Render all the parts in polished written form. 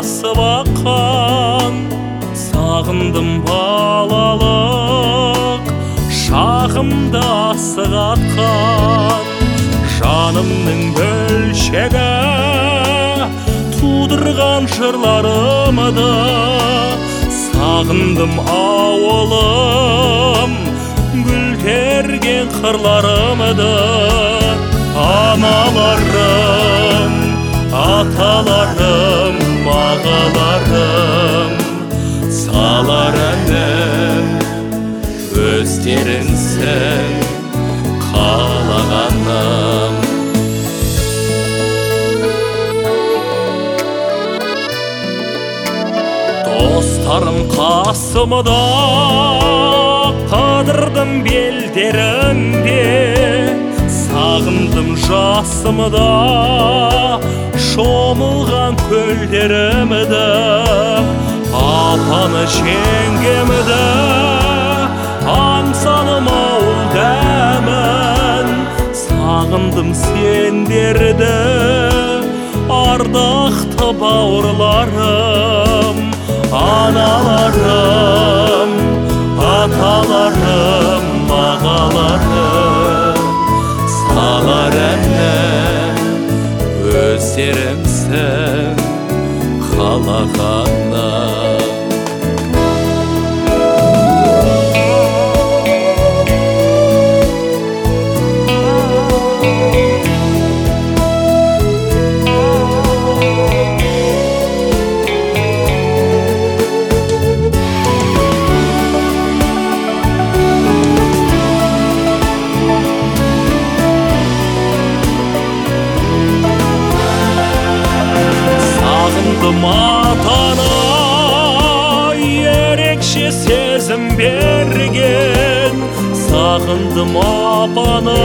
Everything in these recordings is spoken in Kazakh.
басып аққан, сағындым балалық шағымды асық атқан. Жанымның бөлшегі тудырған жырларымды, сағындым ауылым гүлдерген қырларымды. Аналарым, аталарым, ағаларым, салар әнім өздеріңсің қалағаным. Достарым қасымда, қадырдым белдерінде, сағындым жасымда шомылған көлдерімді. Апаны жеңгемді аңсадым ауыл дәмін, сағындым сендерді ардақты бауырларым. Аналарым, аталарым, ағаларым, салар әнім өздеріңсің қалағаным. Атана ерекше сезім берген, сағындым апаны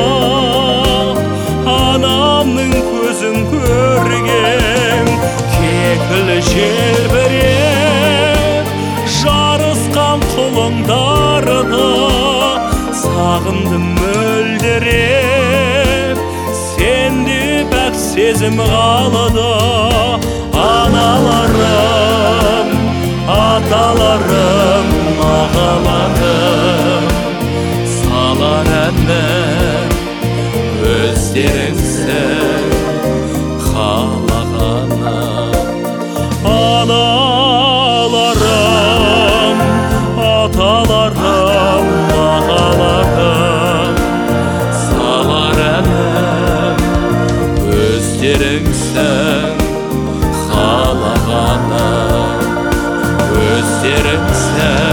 анамның көзін көрген. Кекілі желбіреп жарысқан құлыңдарыны, сағындым мөлдіреп сенде бәк сезім қалады. Аналарым, аталарым, ағаларым, салар әнім өздеріңсің қалағаным. Аналарым, аталарым, ағаларым, салар әнім өздеріңсің қалағаным. Өздеріңсің